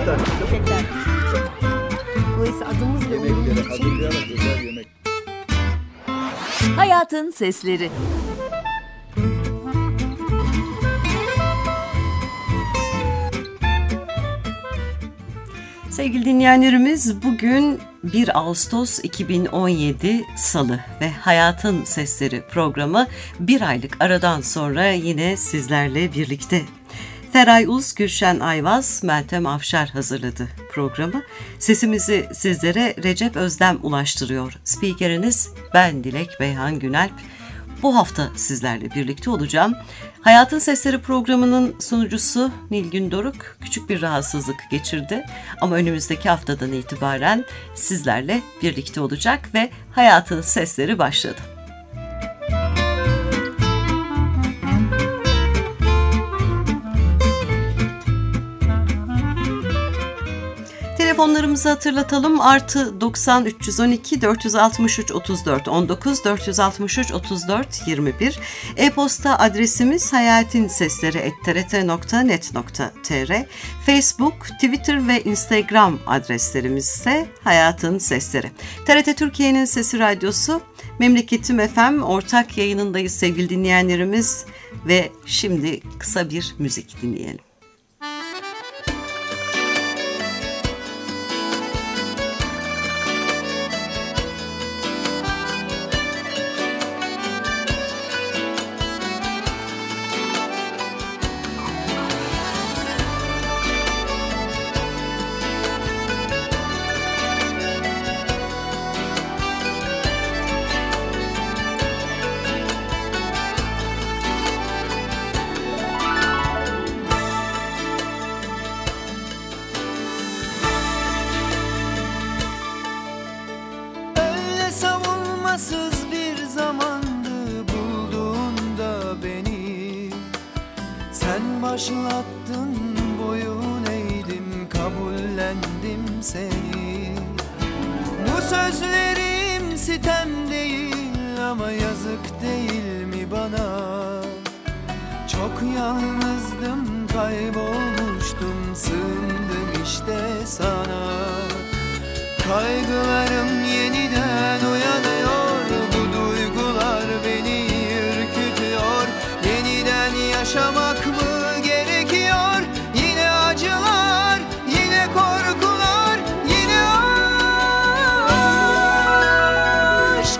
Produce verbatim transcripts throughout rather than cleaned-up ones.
tane. Teşekkürler. Dolayısıyla adımızla Yemekleri uyumlu için hazırlayarak özel yemek. Hayatın Sesleri. Sevgili dinleyenlerimiz, bugün bir Ağustos iki bin on yedi Salı ve Hayatın Sesleri programı bir aylık aradan sonra yine sizlerle birlikte. Feray Uz, Gülşen Ayvaz, Meltem Afşar hazırladı programı. Sesimizi sizlere Recep Özdem ulaştırıyor. Spikeriniz ben Dilek Beyhan Günalp. Bu hafta sizlerle birlikte olacağım. Hayatın Sesleri programının sunucusu Nilgün Doruk küçük bir rahatsızlık geçirdi. Ama önümüzdeki haftadan itibaren sizlerle birlikte olacak ve Hayatın Sesleri başladı. Telefonlarımızı hatırlatalım. Artı doksan üç yüz on iki dört yüz altmış üç otuz dört on dokuz dört yüz altmış üç otuz dört yirmi bir. E-posta adresimiz hayatinsesleri et t r t nokta net nokta t r. Facebook, Twitter ve Instagram adreslerimiz ise Hayatın Sesleri. T R T Türkiye'nin Sesi Radyosu, Memleketim F M ortak yayınındayız sevgili dinleyenlerimiz ve şimdi kısa bir müzik dinleyelim. Başlattın, boyun eğdim, kabullendim seni. Bu sözlerim sitem değil ama yazık değil mi bana? Çok yalnızdım, kaybolmuştum, sığındım işte sana. Kaygılarım yeniden uyanıyor, bu duygular beni ürkütüyor. Yeniden yaşamak mı gerekiyor? Yine acılar, yine korkular, yine aşk.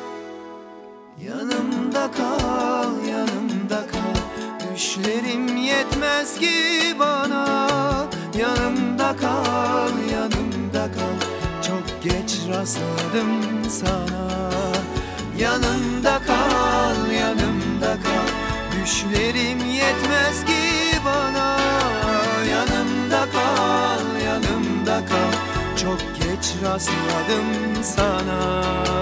Yanımda kal, yanımda kal. Düşlerim yetmez ki bana. Yanımda kal, yanımda kal. Çok geç rastladım sana. Yanımda kal, yanımda kal. Düşlerim yetmez ki bana. Yanımda kal, yanımda kal. Çok geç rastladım sana.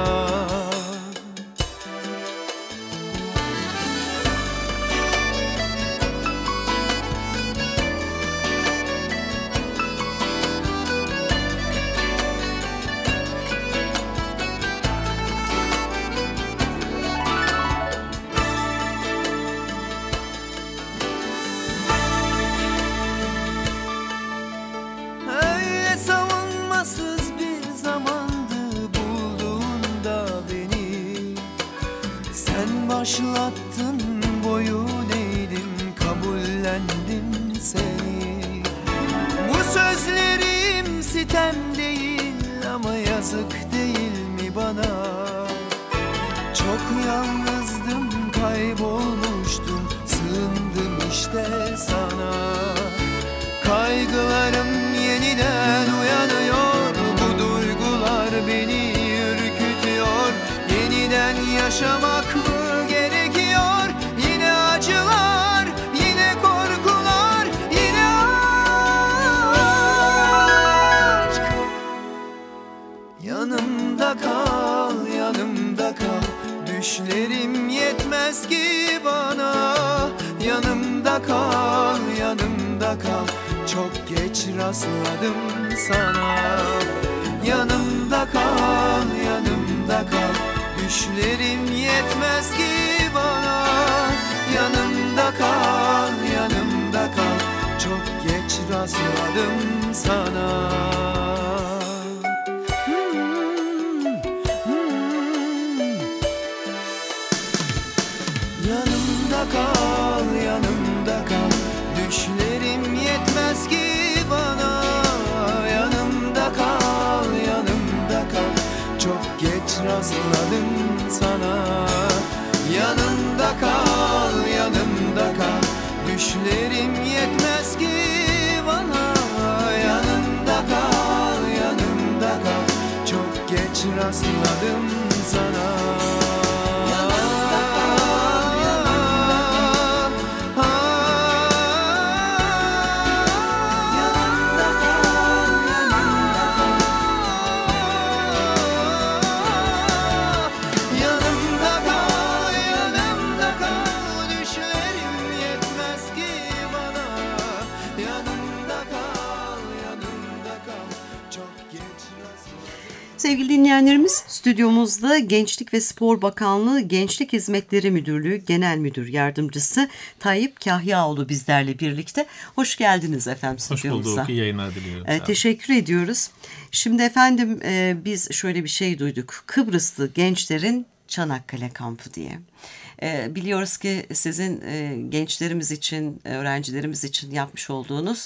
Başlattın, boyun eğdim, kabullendim seni. Bu sözlerim sitem değil ama yazık değil mi bana? Çok yalnızdım, kaybolmuştum, sığındım işte sana. Kaygılarım yeniden uyanıyor, bu duygular beni ürkütüyor. Yeniden yaşamak mı gerekiyor? Yine acılar, yine korkular, yine aşk. Yanımda kal, yanımda kal. Düşlerim yetmez ki bana. Yanımda kal, yanımda kal. Çok geç rastladım sana. Yanımda kal, yanımda kal. Düşlerim yetmez ki bana. Yanımda kal, yanımda kal. Çok geç rastladım rastladım sana. Hmm, hmm. Yanımda kal, yanımda kal, düşlerim yetmez ki bana. Yanımda kal, yanımda kal, çok geç rastladım sana. Yanımda kal, yanımda kal, düşlerim yetmez ki bana. Yanımda kal, yanımda kal, çok geç rastladım sana. Sevgili dinleyenlerimiz, stüdyomuzda Gençlik ve Spor Bakanlığı Gençlik Hizmetleri Müdürlüğü Genel Müdür Yardımcısı Tayyip Kahyaoğlu bizlerle birlikte. Hoş geldiniz efendim stüdyomuza. Hoş bulduk, iyi yayınlar diliyorum. Ee, teşekkür ediyoruz. Şimdi efendim e, biz şöyle bir şey duyduk. Kıbrıslı gençlerin Çanakkale kampı diye. E, biliyoruz ki sizin e, gençlerimiz için, öğrencilerimiz için yapmış olduğunuz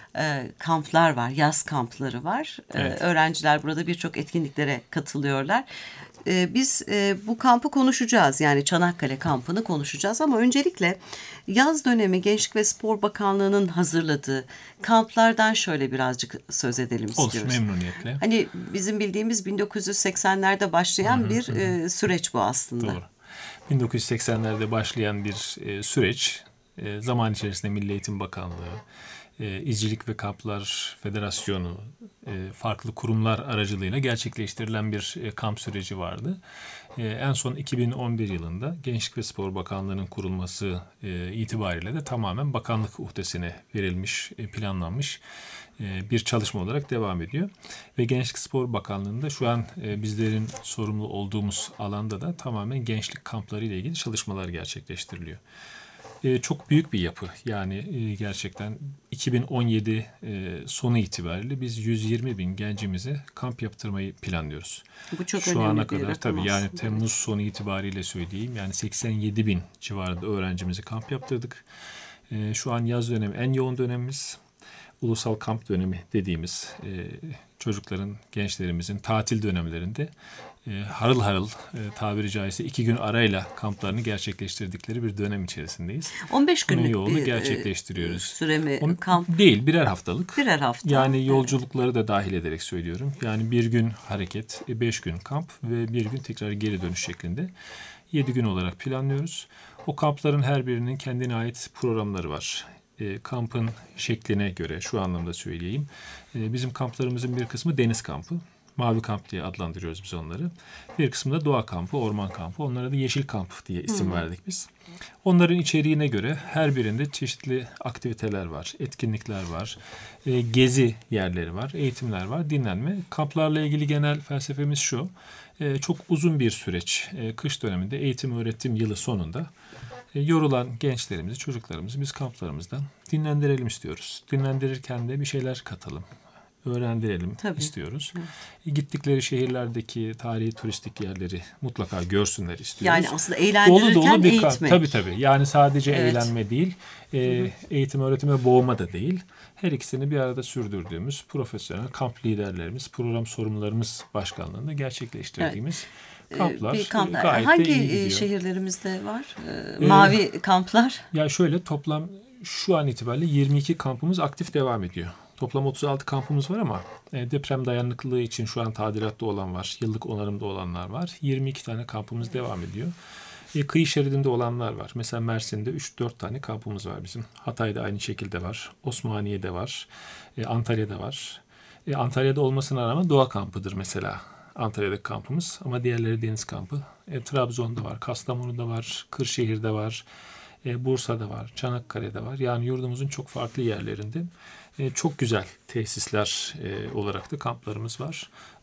E, kamplar var, yaz kampları var. Evet. E, öğrenciler burada birçok etkinliklere katılıyorlar. E, biz e, bu kampı konuşacağız, yani Çanakkale kampını konuşacağız ama öncelikle yaz dönemi Gençlik ve Spor Bakanlığı'nın hazırladığı kamplardan şöyle birazcık söz edelim istiyoruz. Olsun, memnuniyetle. Hani bizim bildiğimiz bin dokuz yüz seksenlerde başlayan hı hı, bir hı. E, süreç bu aslında. Doğru. bin dokuz yüz seksenlerde başlayan bir e, süreç, e, zaman içerisinde Milli Eğitim Bakanlığı, E, İzcilik ve Kamplar Federasyonu, e, farklı kurumlar aracılığıyla gerçekleştirilen bir e, kamp süreci vardı. E, en son iki bin on bir yılında Gençlik ve Spor Bakanlığı'nın kurulması e, itibariyle de tamamen bakanlık uhdesine verilmiş, e, planlanmış e, bir çalışma olarak devam ediyor. Ve Gençlik Spor Bakanlığı'nda şu an e, bizlerin sorumlu olduğumuz alanda da tamamen gençlik kampları ile ilgili çalışmalar gerçekleştiriliyor. Ee, çok büyük bir yapı. Yani e, gerçekten iki bin on yedi e, sonu itibariyle biz yüz yirmi bin gencimize kamp yaptırmayı planlıyoruz. Bu çok Şu önemli ana bir kadar tabii yani aslında. Temmuz sonu itibariyle söyleyeyim. Yani seksen yedi bin civarında öğrencimizi kamp yaptırdık. E, şu an yaz dönemi en yoğun dönemimiz. Ulusal kamp dönemi dediğimiz e, çocukların, gençlerimizin tatil dönemlerinde e, harıl harıl e, tabiri caizse iki gün arayla kamplarını gerçekleştirdikleri bir dönem içerisindeyiz. on beş günlük yoğunu bir gerçekleştiriyoruz. süre mi On, kamp? Değil, birer haftalık. Birer hafta. Yani yolculukları da dahil ederek söylüyorum. Yani bir gün hareket, beş gün kamp ve bir gün tekrar geri dönüş şeklinde yedi gün olarak planlıyoruz. O kampların her birinin kendine ait programları var. E, kampın şekline göre şu anlamda söyleyeyim. E, bizim kamplarımızın bir kısmı deniz kampı. Mavi kamp diye adlandırıyoruz biz onları. Bir kısmı da doğa kampı, orman kampı. Onlara da yeşil kamp diye isim hmm. verdik biz. Onların içeriğine göre her birinde çeşitli aktiviteler var, etkinlikler var, e, gezi yerleri var, eğitimler var, dinlenme. Kamplarla ilgili genel felsefemiz şu. E, çok uzun bir süreç. E, kış döneminde eğitim öğretim yılı sonunda e, yorulan gençlerimizi, çocuklarımızı biz kamplarımızdan dinlendirelim istiyoruz. Dinlendirirken de bir şeyler katalım, öğrendirelim Tabii. istiyoruz. Hı. Gittikleri şehirlerdeki tarihi turistik yerleri mutlaka görsünler istiyoruz. Yani aslında eğlendirirken dolu dolu bir eğitmek. Tabii tabii. Yani sadece evet. eğlenme değil, e, eğitim öğretime boğma da değil. Her ikisini bir arada sürdürdüğümüz profesyonel kamp liderlerimiz, program sorumlularımız başkanlığında gerçekleştirdiğimiz evet. kamplar. Bir kamplar. Gayet Hangi de iyi gidiyor. Şehirlerimizde var? Ee, mavi ee, kamplar. Ya şöyle toplam şu an itibariyle yirmi iki kampımız aktif devam ediyor. Toplam otuz altı kampımız var ama e, deprem dayanıklılığı için şu an tadilatta olan var. Yıllık onarımda olanlar var. yirmi iki tane kampımız devam ediyor. E, kıyı şeridinde olanlar var. Mesela Mersin'de üç dört tane kampımız var bizim. Hatay'da aynı şekilde var. Osmaniye'de var. E, Antalya'da var. E, Antalya'da olmasına rağmen doğa kampıdır mesela. Antalya'daki kampımız ama diğerleri deniz kampı. E, Trabzon'da var, Kastamonu'da var, Kırşehir'de var, e, Bursa'da var, Çanakkale'de var. Yani yurdumuzun çok farklı yerlerinde e, çok güzel tesisler e, olarak da kamplarımız var.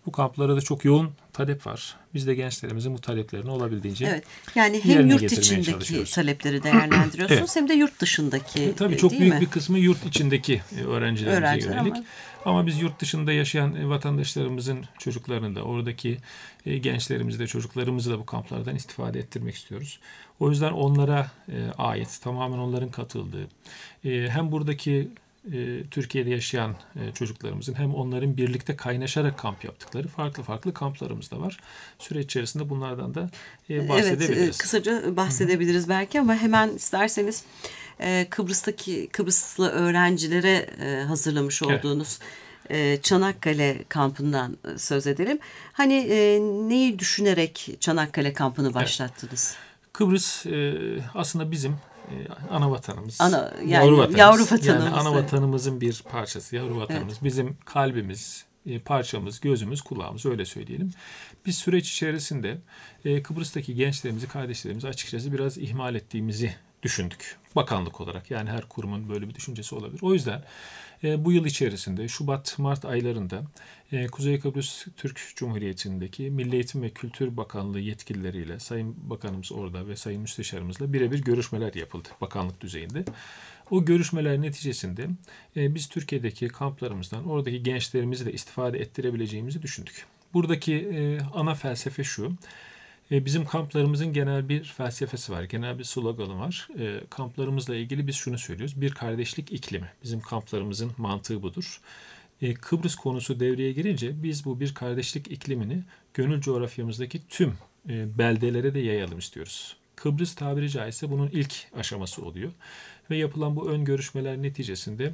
Bu kamplara da çok yoğun talep var. Biz de gençlerimizin bu taleplerini olabildiğince Evet. Yani hem yerine yurt getirmeye içindeki çalışıyoruz. talepleri değerlendiriyorsunuz Evet. hem de yurt dışındaki. E, tabii e, çok değil büyük mi? bir kısmı yurt içindeki e, öğrencilerimize Öğrenciler yönelik. ama- Ama biz yurt dışında yaşayan e, vatandaşlarımızın çocuklarını da, oradaki e, gençlerimizi de, çocuklarımızı da bu kamplardan istifade ettirmek istiyoruz. O yüzden onlara e, ait, tamamen onların katıldığı, e, hem buradaki e, Türkiye'de yaşayan e, çocuklarımızın hem onların birlikte kaynaşarak kamp yaptıkları farklı farklı kamplarımız da var. Süreç içerisinde bunlardan da e, bahsedebiliriz. Evet, e, kısaca bahsedebiliriz belki ama hemen isterseniz e, Kıbrıs'taki Kıbrıslı öğrencilere e, hazırlamış Evet. olduğunuz e, Çanakkale kampından e, söz edelim. Hani e, neyi düşünerek Çanakkale kampını başlattınız? Kıbrıs e, aslında bizim e, ana vatanımız. Ana- yani yavru vatanımız. yavru vatanımız, Yani ana evet. vatanımızın bir parçası, yavru vatanımız. Bizim kalbimiz, e, parçamız, gözümüz, kulağımız, öyle söyleyelim. Biz süreç içerisinde e, Kıbrıs'taki gençlerimizi, kardeşlerimizi açıkçası biraz ihmal ettiğimizi düşündük. Bakanlık olarak, yani her kurumun böyle bir düşüncesi olabilir. O yüzden e, bu yıl içerisinde Şubat-Mart aylarında e, Kuzey Kıbrıs Türk Cumhuriyeti'ndeki Milli Eğitim ve Kültür Bakanlığı yetkilileriyle, Sayın Bakanımız orada ve Sayın Müsteşarımızla birebir görüşmeler yapıldı bakanlık düzeyinde. O görüşmeler neticesinde e, biz Türkiye'deki kamplarımızdan oradaki gençlerimizi de istifade ettirebileceğimizi düşündük. Buradaki e, ana felsefe şu: e, bizim kamplarımızın genel bir felsefesi var, genel bir sloganı var. E, kamplarımızla ilgili biz şunu söylüyoruz: bir kardeşlik iklimi. Bizim kamplarımızın mantığı budur. E, Kıbrıs konusu devreye girince biz bu bir kardeşlik iklimini gönül coğrafyamızdaki tüm e, beldelere de yayalım istiyoruz. Kıbrıs tabiri caizse bunun ilk aşaması oluyor. Ve yapılan bu ön görüşmeler neticesinde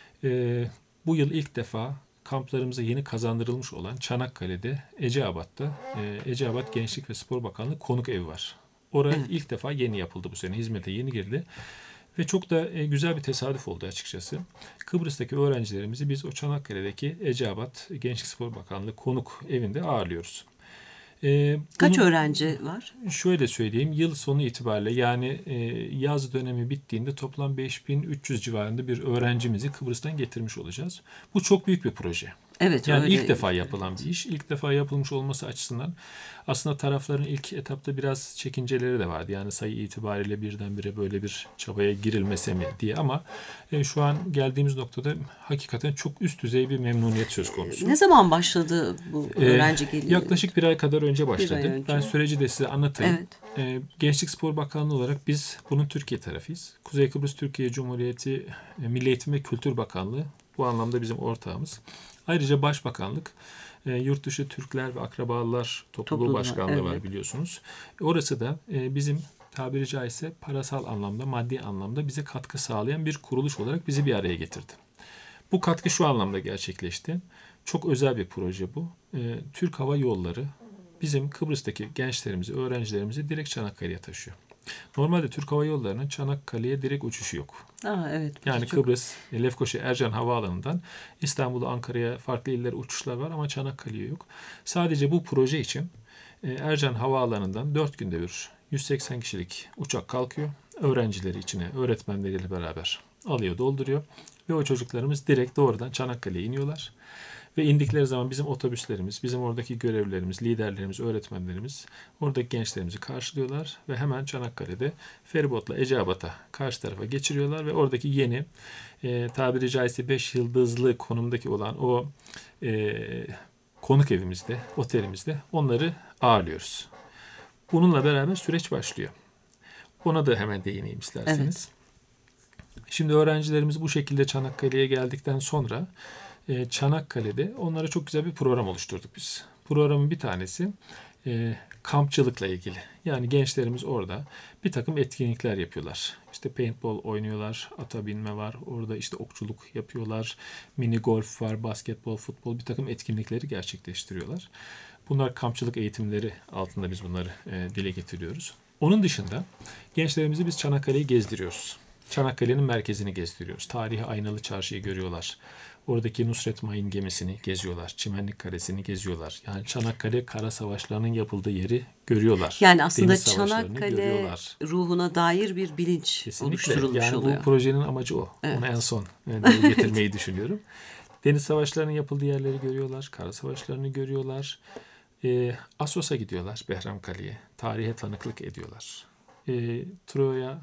e, bu yıl ilk defa kamplarımıza yeni kazandırılmış olan Çanakkale'de Eceabat'ta e, Eceabat Gençlik ve Spor Bakanlığı konuk evi var. Oraya Evet. ilk defa yeni yapıldı bu sene. Hizmete yeni girdi. Ve çok da e, güzel bir tesadüf oldu açıkçası. Kıbrıs'taki öğrencilerimizi biz o Çanakkale'deki Eceabat Gençlik Spor Bakanlığı konuk evinde ağırlıyoruz. E, Kaç bunun- öğrenci var? Şöyle söyleyeyim, yıl sonu itibariyle, yani e, yaz dönemi bittiğinde toplam beş bin üç yüz civarında bir öğrencimizi Kıbrıs'tan getirmiş olacağız. Bu çok büyük bir proje. Evet, Yani öyle. ilk defa yapılan bir iş. İlk defa yapılmış olması açısından aslında tarafların ilk etapta biraz çekinceleri de vardı. Yani sayı itibariyle birdenbire böyle bir çabaya girilmese mi diye, ama e, şu an geldiğimiz noktada hakikaten çok üst düzey bir memnuniyet söz konusu. Ne zaman başladı bu Ee, öğrenci geliyor? Yaklaşık bir ay kadar önce başladı. ay önce. Ben süreci de size anlatayım. Evet. Ee, Gençlik Spor Bakanlığı olarak biz bunun Türkiye tarafıyız. Kuzey Kıbrıs Türkiye Cumhuriyeti e, Milli Eğitim ve Kültür Bakanlığı bu anlamda bizim ortağımız. Ayrıca Başbakanlık, e, Yurtdışı Türkler ve Akrabalar Topluluğu Topluluğu, Başkanlığı var evet. biliyorsunuz. Orası da e, bizim tabiri caizse parasal anlamda, maddi anlamda bize katkı sağlayan bir kuruluş olarak bizi bir araya getirdi. Bu katkı şu anlamda gerçekleşti. Çok özel bir proje bu. Ee, Türk Hava Yolları bizim Kıbrıs'taki gençlerimizi, öğrencilerimizi direkt Çanakkale'ye taşıyor. Normalde Türk Hava Yolları'nın Çanakkale'ye direkt uçuşu yok. Aa, evet. Yani çok- Kıbrıs, Lefkoşa, Ercan Havaalanı'ndan İstanbul'a, Ankara'ya, farklı illere uçuşlar var ama Çanakkale'ye yok. Sadece bu proje için e, Ercan Havaalanı'ndan dört günde bir yüz seksen kişilik uçak kalkıyor. Öğrencileri içine, öğretmenleriyle beraber alıyor, dolduruyor. Ve o çocuklarımız direkt doğrudan Çanakkale'ye iniyorlar. Ve indikleri zaman bizim otobüslerimiz, bizim oradaki görevlilerimiz, liderlerimiz, öğretmenlerimiz oradaki gençlerimizi karşılıyorlar ve hemen Çanakkale'de feribotla Eceabat'a karşı tarafa geçiriyorlar ve oradaki yeni e, tabiri caizse beş yıldızlı konumdaki olan o e, konuk evimizde, otelimizde onları ağırlıyoruz. Bununla beraber süreç başlıyor. Ona da hemen değineyim isterseniz. Şimdi öğrencilerimiz bu şekilde Çanakkale'ye geldikten sonra e, Çanakkale'de onlara çok güzel bir program oluşturduk biz. Programın bir tanesi e, kampçılıkla ilgili. Yani gençlerimiz orada bir takım etkinlikler yapıyorlar. İşte paintball oynuyorlar, ata binme var, orada işte okçuluk yapıyorlar, mini golf var, basketbol, futbol, bir takım etkinlikleri gerçekleştiriyorlar. Bunlar kampçılık eğitimleri altında biz bunları e, dile getiriyoruz. Onun dışında gençlerimizi biz Çanakkale'yi gezdiriyoruz. Çanakkale'nin merkezini gezdiriyoruz. Tarihi Aynalı Çarşı'yı görüyorlar. Oradaki Nusret Mayın gemisini geziyorlar. Çimenlik Kalesi'ni geziyorlar. Yani Çanakkale kara savaşlarının yapıldığı yeri görüyorlar. Yani aslında Deniz savaşlarını Çanakkale görüyorlar. ruhuna dair bir bilinç Kesinlikle. oluşturulmuş Yani oluyor. bu projenin amacı o. Evet. Onu en son e, dile getirmeyi düşünüyorum. Deniz savaşlarının yapıldığı yerleri görüyorlar. Kara savaşlarını görüyorlar. E, Assos'a gidiyorlar, Behramkale'ye. Tarihe tanıklık ediyorlar. E, Troya'ya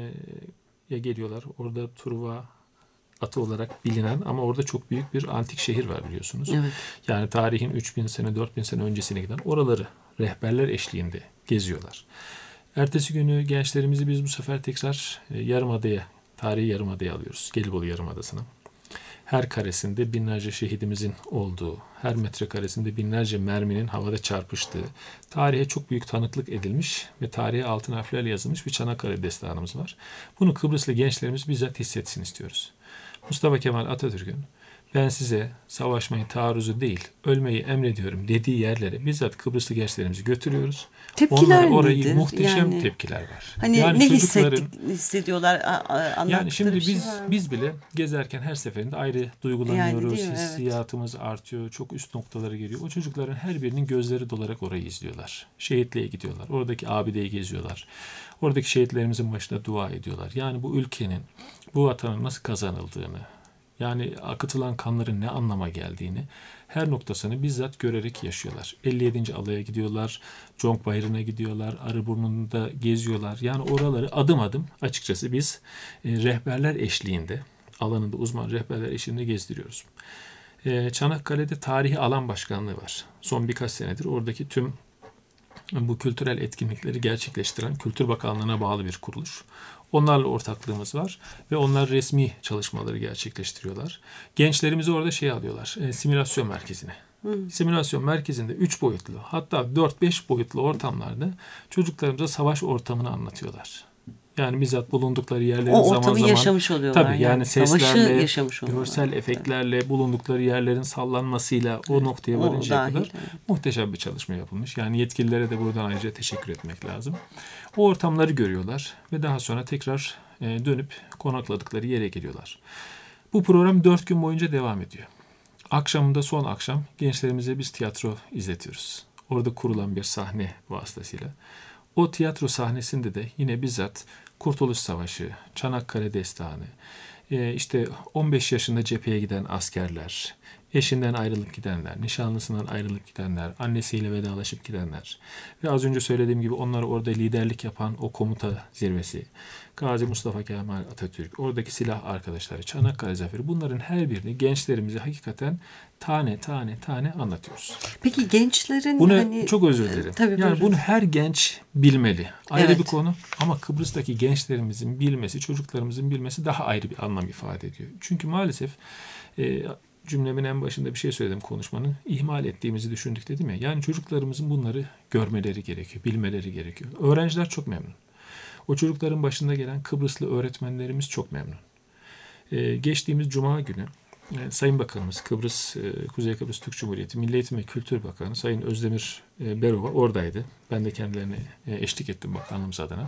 e, geliyorlar. Orada Truva atı olarak bilinen ama orada çok büyük bir antik şehir var biliyorsunuz. Evet. Yani tarihin üç bin sene, dört bin sene öncesine giden oraları rehberler eşliğinde geziyorlar. Ertesi günü gençlerimizi biz bu sefer tekrar e, Yarımada'ya, tarihi Yarımada'ya alıyoruz. Gelibolu Yarımadası'na. Her karesinde binlerce şehidimizin olduğu, her metrekaresinde binlerce merminin havada çarpıştığı, tarihe çok büyük tanıklık edilmiş ve tarihe altın harflerle yazılmış bir Çanakkale destanımız var. Bunu Kıbrıslı gençlerimiz bizzat hissetsin istiyoruz. Mustafa Kemal Atatürk'ün ben size savaşmayı, taarruzu değil, ölmeyi emrediyorum dediği yerlere bizzat Kıbrıslı gençlerimizi götürüyoruz. Tepkiler Onlara orayı nedir? muhteşem Yani, tepkiler var. Hani yani ne çocukların, hissettik, hissediyorlar? A- yani şimdi şey biz biz bile gezerken her seferinde ayrı duygulanıyoruz. Yani hissiyatımız evet. artıyor. Çok üst noktalara geliyor. O çocukların her birinin gözleri dolarak orayı izliyorlar. Şehitliğe gidiyorlar. Oradaki abideyi geziyorlar. Oradaki şehitlerimizin başına dua ediyorlar. Yani bu ülkenin, bu vatanın nasıl kazanıldığını, yani akıtılan kanların ne anlama geldiğini her noktasını bizzat görerek yaşıyorlar. elli yedinci alaya gidiyorlar, Conk Bayırı'na gidiyorlar, Arıburnu'nda geziyorlar. Yani oraları adım adım açıkçası biz e, rehberler eşliğinde, alanında uzman rehberler eşliğinde gezdiriyoruz. E, Çanakkale'de tarihi alan başkanlığı var. Son birkaç senedir oradaki tüm bu kültürel etkinlikleri gerçekleştiren Kültür Bakanlığı'na bağlı bir kuruluş. Onlarla ortaklığımız var ve onlar resmi çalışmaları gerçekleştiriyorlar. Gençlerimizi orada şey alıyorlar, e, simülasyon merkezine. Hmm. Simülasyon merkezinde üç boyutlu hatta dört beş boyutlu ortamlarda çocuklarımıza savaş ortamını anlatıyorlar. Yani bizzat bulundukları yerleri zaman zaman... O ortamı yaşamış oluyorlar. Tabii yani, yani seslerle, yaşamış görsel efektlerle, evet. bulundukları yerlerin sallanmasıyla o noktaya varıncaya kadar evet. muhteşem bir çalışma yapılmış. Yani yetkililere de buradan ayrıca teşekkür etmek lazım. O ortamları görüyorlar ve daha sonra tekrar dönüp konakladıkları yere geliyorlar. Bu program dört gün boyunca devam ediyor. Akşamında son akşam gençlerimize biz tiyatro izletiyoruz. Orada kurulan bir sahne vasıtasıyla. O tiyatro sahnesinde de yine bizzat Kurtuluş Savaşı, Çanakkale Destanı, işte on beş yaşında cepheye giden askerler, eşinden ayrılıp gidenler, nişanlısından ayrılıp gidenler, annesiyle vedalaşıp gidenler ve az önce söylediğim gibi onlara orada liderlik yapan o komuta zirvesi, Gazi Mustafa Kemal Atatürk, oradaki silah arkadaşları, Çanakkale Zaferi, bunların her birini gençlerimize hakikaten tane tane tane anlatıyoruz. Peki gençlerin bunu hani... çok özür dilerim. Tabii, yani buyurun. bunu her genç bilmeli. Ayrı evet. bir konu ama Kıbrıs'taki gençlerimizin bilmesi, çocuklarımızın bilmesi daha ayrı bir anlam ifade ediyor. Çünkü maalesef e, cümlemin en başında bir şey söyledim konuşmanın. İhmal ettiğimizi düşündük dedim ya. Yani çocuklarımızın bunları görmeleri gerekiyor, bilmeleri gerekiyor. Öğrenciler çok memnun. O çocukların başında gelen Kıbrıslı öğretmenlerimiz çok memnun. Ee, geçtiğimiz Cuma günü e, Sayın Bakanımız, Kıbrıs, e, Kuzey Kıbrıs Türk Cumhuriyeti Milli Eğitim ve Kültür Bakanı Sayın Özdemir e, Berova oradaydı. Ben de kendilerine e, eşlik ettim bakanlığımız adına.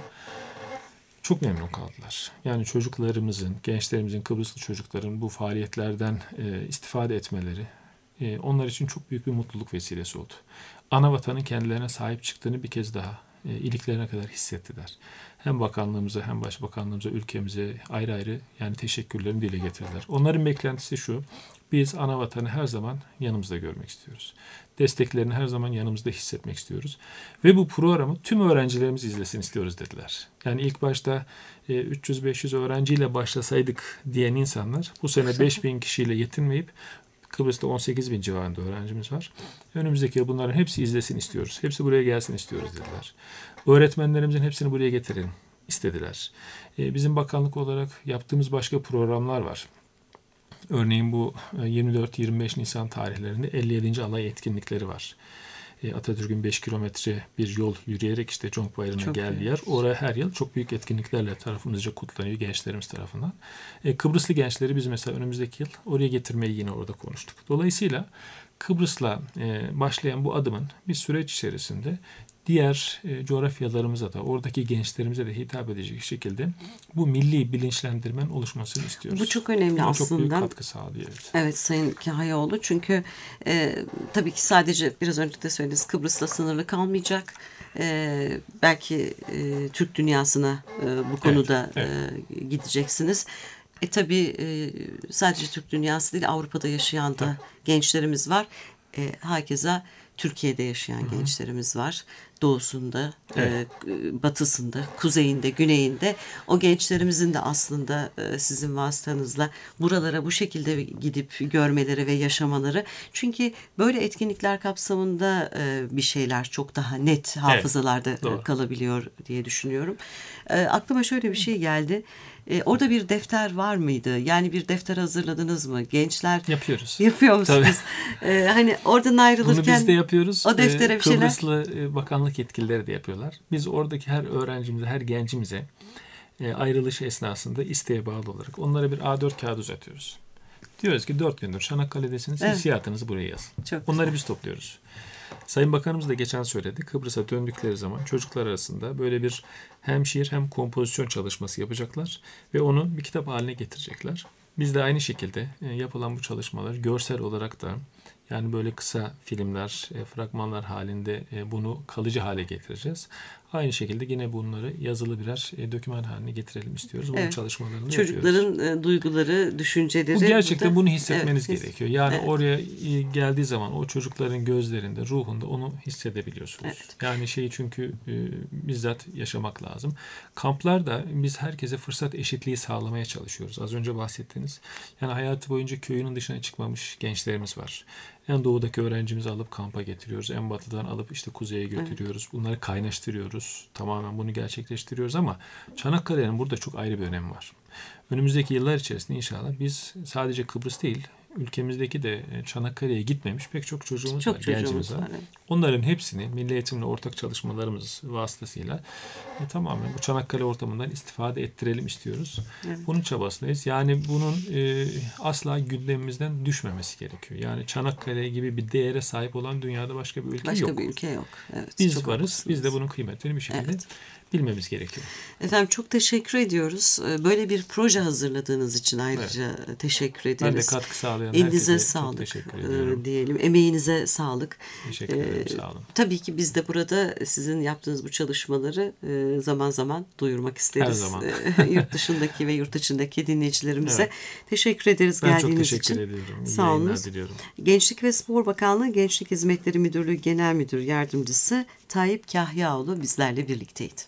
Çok memnun kaldılar. Yani çocuklarımızın, gençlerimizin, Kıbrıslı çocukların bu faaliyetlerden e, istifade etmeleri e, onlar için çok büyük bir mutluluk vesilesi oldu. Ana vatanın kendilerine sahip çıktığını bir kez daha e, iliklerine kadar hissettiler. Hem bakanlığımıza hem başbakanlığımıza, ülkemize ayrı ayrı yani teşekkürlerini dile getirdiler. Onların beklentisi şu, biz ana vatanı her zaman yanımızda görmek istiyoruz. Desteklerini her zaman yanımızda hissetmek istiyoruz. Ve bu programı tüm öğrencilerimiz izlesin istiyoruz dediler. Yani ilk başta e, üç yüz beş yüz öğrenciyle başlasaydık diyen insanlar bu sene beş bin kişiyle yetinmeyip Kıbrıs'ta on sekiz bin civarında öğrencimiz var. Önümüzdeki yıl bunların hepsi izlesin istiyoruz. Hepsi buraya gelsin istiyoruz dediler. Öğretmenlerimizin hepsini buraya getirelim istediler. E, bizim bakanlık olarak yaptığımız başka programlar var. Örneğin bu yirmi dört yirmi beş Nisan tarihlerinde elli yedinci alay etkinlikleri var. Atatürk'ün beş kilometre bir yol yürüyerek işte Conk Bayırı'na geldiği yer. Oraya her yıl çok büyük etkinliklerle tarafımızca kutlanıyor gençlerimiz tarafından. E, Kıbrıslı gençleri biz mesela önümüzdeki yıl oraya getirmeyi yine orada konuştuk. Dolayısıyla Kıbrıs'la e, başlayan bu adımın bir süreç içerisinde diğer e, coğrafyalarımıza da oradaki gençlerimize de hitap edecek şekilde bu milli bilinçlendirmenin oluşmasını istiyoruz. Bu çok önemli Buna aslında. Çok büyük katkı sağlıyor. Evet, evet Sayın Kahayaoğlu çünkü e, tabii ki sadece biraz önce de söylediniz Kıbrıs'la sınırlı kalmayacak. E, belki e, Türk dünyasına e, bu konuda evet, evet. E, gideceksiniz. E tabii e, sadece Türk dünyası değil, Avrupa'da yaşayan da gençlerimiz var. E, hakeza Türkiye'de yaşayan Hı-hı. gençlerimiz var. Doğusunda, evet. e, batısında, kuzeyinde, güneyinde. O gençlerimizin de aslında e, sizin vasıtanızla buralara bu şekilde gidip görmeleri ve yaşamaları. Çünkü böyle etkinlikler kapsamında e, bir şeyler çok daha net hafızalarda evet, kalabiliyor diye düşünüyorum. E, aklıma şöyle bir şey geldi. E, orada bir defter var mıydı? Yani bir defter hazırladınız mı? Gençler yapıyoruz. Yapıyor musunuz? E, hani oradan ayrılırken bunu biz de yapıyoruz. O deftere e, bir şeyler. Kıbrıslı bakanlık yetkilileri de yapıyorlar. Biz oradaki her öğrencimize, her gencimize e, ayrılış esnasında isteğe bağlı olarak onlara bir A dört kağıdı uzatıyoruz. Diyoruz ki dört gündür Çanakkale'desiniz. Evet. Hissiyatınızı buraya yazın. Çok Onları güzel. Biz topluyoruz. Sayın Bakanımız da geçen söyledi. Kıbrıs'a döndükleri zaman çocuklar arasında böyle bir hem şiir hem kompozisyon çalışması yapacaklar ve onu bir kitap haline getirecekler. Biz de aynı şekilde e, yapılan bu çalışmalar görsel olarak da yani böyle kısa filmler, e, fragmanlar halinde e, bunu kalıcı hale getireceğiz. Aynı şekilde yine bunları yazılı birer e, doküman haline getirelim istiyoruz. Bunun evet. çalışmalarını Çocukların yapıyoruz. Çocukların duyguları, düşünceleri. Bu gerçekten burada, bunu hissetmeniz evet, gerekiyor. Yani evet. oraya geldiği zaman o çocukların gözlerinde, ruhunda onu hissedebiliyorsunuz. Evet. Yani şeyi çünkü e, bizzat yaşamak lazım. Kamplarda biz herkese fırsat eşitliği sağlamaya çalışıyoruz. Az önce bahsettiniz. Yani hayatı boyunca köyünün dışına çıkmamış gençlerimiz var. En doğudaki öğrencimizi alıp kampa getiriyoruz. En batıdan alıp işte kuzeye götürüyoruz. Evet. Bunları kaynaştırıyoruz. Tamamen bunu gerçekleştiriyoruz ama Çanakkale'nin burada çok ayrı bir önemi var. Önümüzdeki yıllar içerisinde inşallah biz sadece Kıbrıs değil, ülkemizdeki de Çanakkale'ye gitmemiş pek çok çocuğumuz çok var, çocuğumuz gencimiz var. var evet. Onların hepsini Milli Eğitim'le ortak çalışmalarımız vasıtasıyla e, tamamen bu Çanakkale ortamından istifade ettirelim istiyoruz. Evet. Bunun çabasındayız. Yani bunun e, asla gündemimizden düşmemesi gerekiyor. Yani Çanakkale gibi bir değere sahip olan dünyada başka bir ülke başka yok. Başka bir ülke yok. Evet, biz varız. Biz de bunun kıymetini bir şekilde evet. bilmemiz gerekiyor. Efendim çok teşekkür ediyoruz. Böyle bir proje hazırladığınız için ayrıca evet. teşekkür ederiz. Ben de katkı sağlayan Elinize herkese sağlık, çok teşekkür ediyorum. Diyelim. Emeğinize sağlık. Teşekkür ederim. Ee, sağ olun. Tabii ki biz de burada sizin yaptığınız bu çalışmaları e, zaman zaman duyurmak isteriz. Her zaman. Yurt dışındaki ve yurt içindeki dinleyicilerimize evet. teşekkür ederiz ben geldiğiniz için. Ben çok teşekkür için. ediyorum. Sağ olun. Gençlik ve Spor Bakanlığı Gençlik Hizmetleri Müdürlüğü Genel Müdür Yardımcısı Tayyip Kahyaoğlu bizlerle birlikteydi.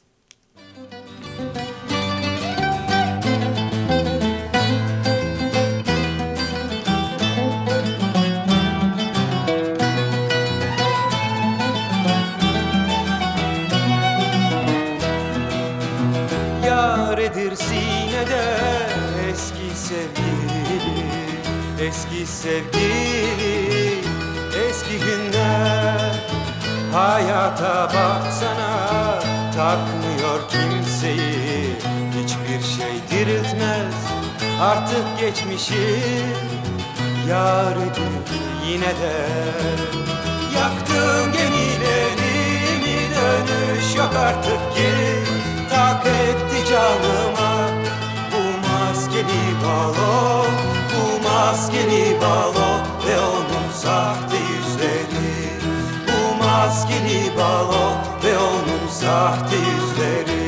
Yaredir sinede eski sevgili, eski sevgili, eski günler. Hayata baksana, takmıyor kimseyi, hiçbir şey diriltmez artık geçmişi. Yaredir yine de yaktığım gemilerimi, dönüş yok artık geri. Tak etti canıma bu maskeli balo, bu maskeli balo ve onun sahte yüzleri. Bu maskeli balo ve onun sahte yüzleri.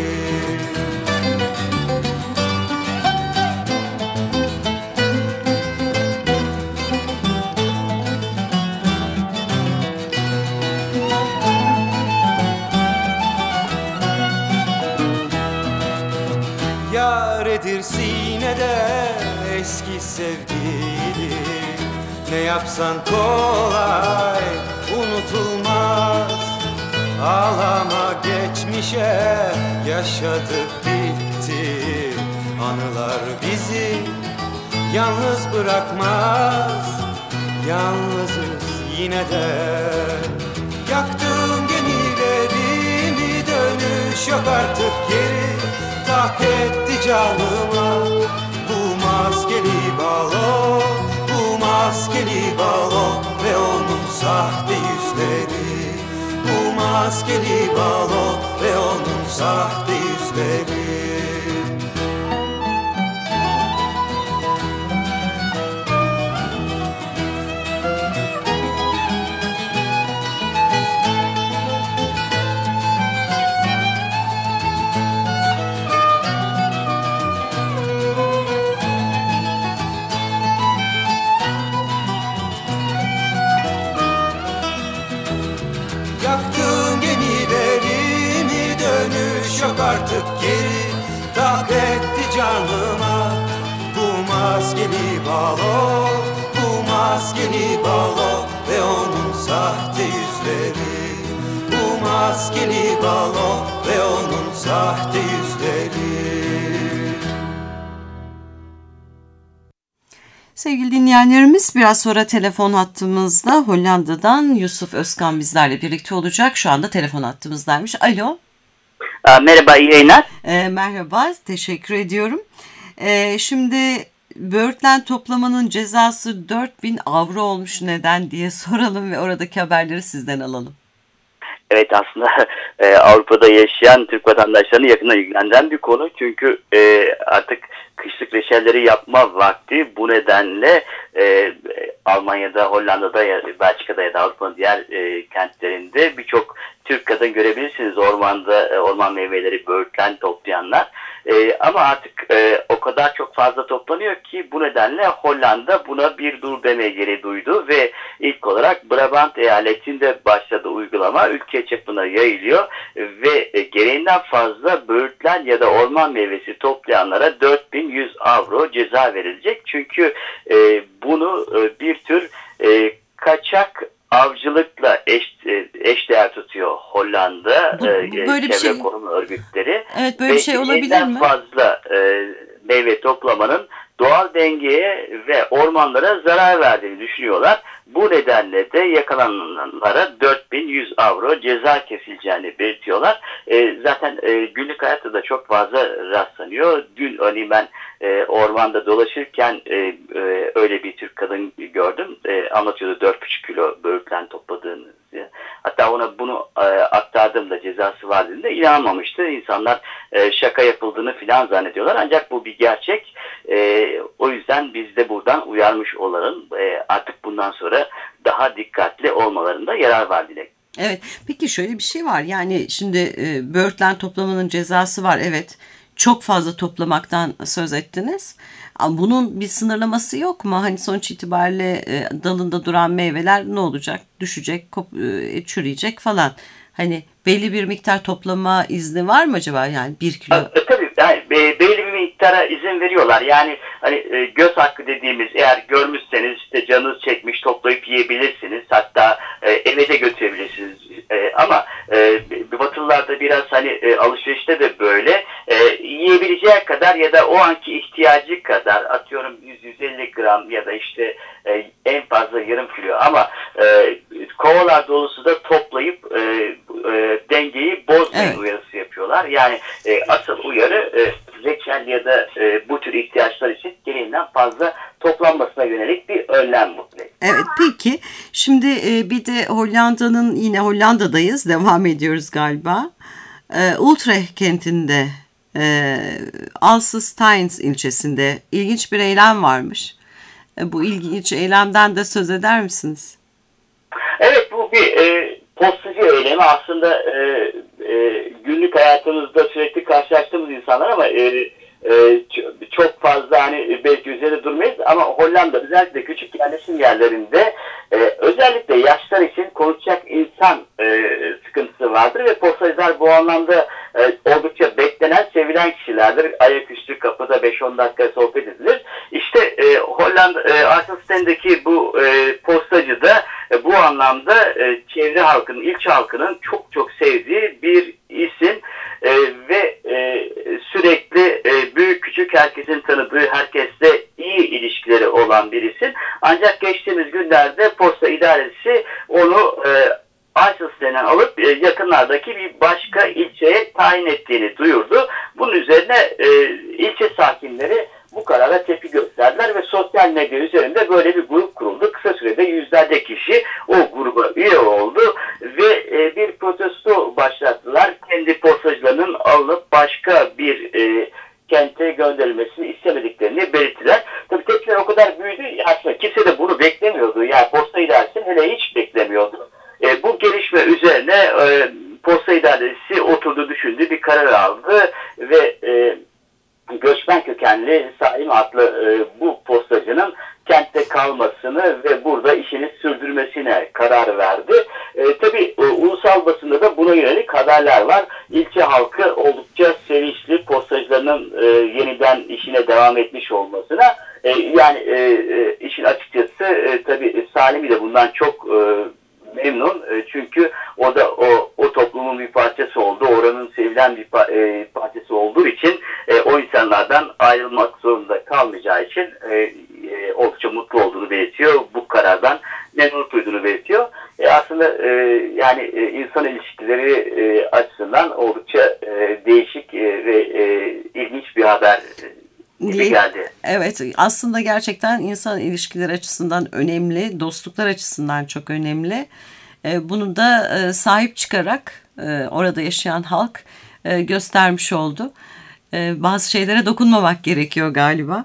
Yaredir sinede eski sevgili, ne yapsan kolay unutulmaz. Ağlama geçmişe, yaşadık bitti. Anılar bizi yalnız bırakmaz. Yalnızız yine de. Yaktığım gemilerimi, dönüş yok artık geri. Tak etti canıma bu maskeli balo, bu maskeli balo ve onun sahte yüzleri. Bu maskeli balo ve onun sahte yüzleri. maskeli balo, bu maskeli balo ve onun sahte yüzleri. Bu maskeli balo ve onun sahte yüzleri. Sevgili dinleyenlerimiz, biraz sonra telefon hattımızda Hollanda'dan Yusuf Özkan bizlerle birlikte olacak. Şu anda telefon hattımızdaymış. Alo. Merhaba, iyi yayınlar. E, merhaba, teşekkür ediyorum. E, şimdi böğürtlen toplamanın cezası dört bin avro olmuş, neden diye soralım ve oradaki haberleri sizden alalım. Evet, aslında e, Avrupa'da yaşayan Türk vatandaşlarını yakından ilgilendiren bir konu. Çünkü e, artık kışlık reçelleri yapma vakti. Bu nedenle e, Almanya'da, Hollanda'da, Belçika'da ya da Avrupa'nın diğer e, kentlerinde birçok Türk kadın görebilirsiniz. Ormanda e, orman meyveleri, böğürtlen toplayanlar. E, ama artık e, o kadar çok fazla toplanıyor ki bu nedenle Hollanda buna bir dur deme gereği duydu ve ilk olarak Brabant eyaletinde başladı uygulama. Ülke çapına yayılıyor ve e, gereğinden fazla böğürtlen ya da orman meyvesi toplayanlara dört bin yüz avro ceza verilecek. Çünkü e, bunu e, bir tür e, kaçak avcılıkla eş, eşdeğer tutuyor Hollanda bu, bu böyle çevre bir şey... koruma örgütleri. Evet, böyle bir şey olabilir mi? Fazla e, meyve toplamanın doğal dengeye ve ormanlara zarar verdiğini düşünüyorlar. Bu nedenle de yakalananlara dört bin yüz avro ceza kesileceğini belirtiyorlar. E, zaten e, günlük hayatta da çok fazla rastlanıyor. Dün örneğin ben e, ormanda dolaşırken e, e, öyle bir Türk kadın gördüm. E, anlatıyordu dört buçuk kilo böğürtlen topladığını. Hatta ona bunu e, aktardığımda cezası var dediğinde inanmamıştı. İnsanlar e, şaka yapıldığını filan zannediyorlar. Ancak bu bir gerçek. E, o yüzden biz de buradan uyarmış olalım. E, artık bundan sonra daha dikkatli olmalarında yarar var dilek. Evet. Peki şöyle bir şey var. Yani şimdi e, böğürtlen toplamanın cezası var. Evet. Çok fazla toplamaktan söz ettiniz. Ama bunun bir sınırlaması yok mu? Hani sonuç itibariyle e, dalında duran meyveler ne olacak? Düşecek, kop, e, çürüyecek falan. Hani belli bir miktar toplama izni var mı acaba? Yani bir kilo. E, tabii yani belli bir miktara izin veriyorlar. Yani hani e, göz hakkı dediğimiz, eğer görmüşseniz işte canınız çekmiş toplayıp yiyebilirsiniz. Hatta e, eve de götürebilirsiniz. E, ama e, Batılılarda biraz hani e, alışverişte de böyle e, yiyebileceği kadar ya da o anki ihtiyacı kadar, atıyorum yüz yüz elli gram ya da işte e, en fazla yarım kilo, ama e, kovalar dolusu da toplayıp e, e, dengeyi bozmayın, evet, uyarısı yapıyorlar. Yani e, asıl uyarı e, reçel ya da e, bu tür ihtiyaçlar için gereğinden fazla toplanmasına yönelik bir önlem bu. Evet, peki. Şimdi e, bir de Hollanda'nın, yine Hollanda'dayız. Devam ediyoruz galiba. E, Utrecht kentinde e, Alsesteins ilçesinde ilginç bir eylem varmış. E, bu ilginç eylemden de söz eder misiniz? Evet, bu bir e, postacı eylemi. Aslında e, e, günlük hayatımızda sürekli karşılaştığımız insanlar ama e, e, çok fazla hani belki üzerinde durmayız ama Hollanda özellikle küçük yerleşim yerlerinde e, özellikle yaşlar için konuşacak insan e, sıkıntısı vardır ve postacılar bu anlamda e, oldukça beklenen, sevilen kişilerdir. Ayaküstü kapıda beş on dakika sohbet edilir. İşte e, Hollanda e, Alsace'deki bu e, postacı da e, bu anlamda e, çevre halkının, ilçe halkının çok çok sevdiği bir isim e, ve e, sürekli e, büyük küçük herkesin tanıdığı, herkesle iyi ilişkileri olan bir isim. Ancak geçtiğimiz günlerde posta idaresi onu e, Alsace'den alıp e, yakınlardaki bir başka ilçeye tayin ettiğini duyurdu. Bunun üzerine e, ilçe sakinleri bu karara tepki gösterdiler ve sosyal medya üzerinde böyle bir grup kuruldu. Kısa sürede yüzlerce kişi o gruba üye oldu ve e, bir protesto başlattılar. Kendi postacılarının alınıp başka bir e, kente gönderilmesini istemediklerini belirttiler. Tabii tepkiler o kadar büyüdü, aslında kimse de bunu beklemiyordu. Yani posta idaresi hele hiç beklemiyordu. E, bu gelişme üzerine e, posta idaresi oturdu, düşündü, bir karar aldı ve e, göçmen kökenli Saim adlı e, bu postacının kentte kalmasını ve burada işini sürdürmesine karar verdi. E, tabii e, ulusal basında da buna yönelik haberler var. İlçe halkı oldukça sevinçli postacılarının e, yeniden işine devam etmiş olmasına. E, yani e, e, işin açıkçası e, tabii Salim'i de bundan çok e, memnun. E, çünkü o da o, o toplumun bir parçası oldu. Oranın sevilen bir pa- e, parçası olduğu için e, o insanlardan ayrılmak zorunda kalmayacağı için e, e, oldukça mutlu olduğunu belirtiyor. Bu karardan memnun duyduğunu belirtiyor. E, aslında e, yani e, insan ilişkileri e, açısından oldukça e, değişik e, ve e, ilginç bir haber gibi geldi. Evet, aslında gerçekten insan ilişkileri açısından önemli, dostluklar açısından çok önemli. E, bunu da e, sahip çıkarak e, orada yaşayan halk e, göstermiş oldu. E, bazı şeylere dokunmamak gerekiyor galiba.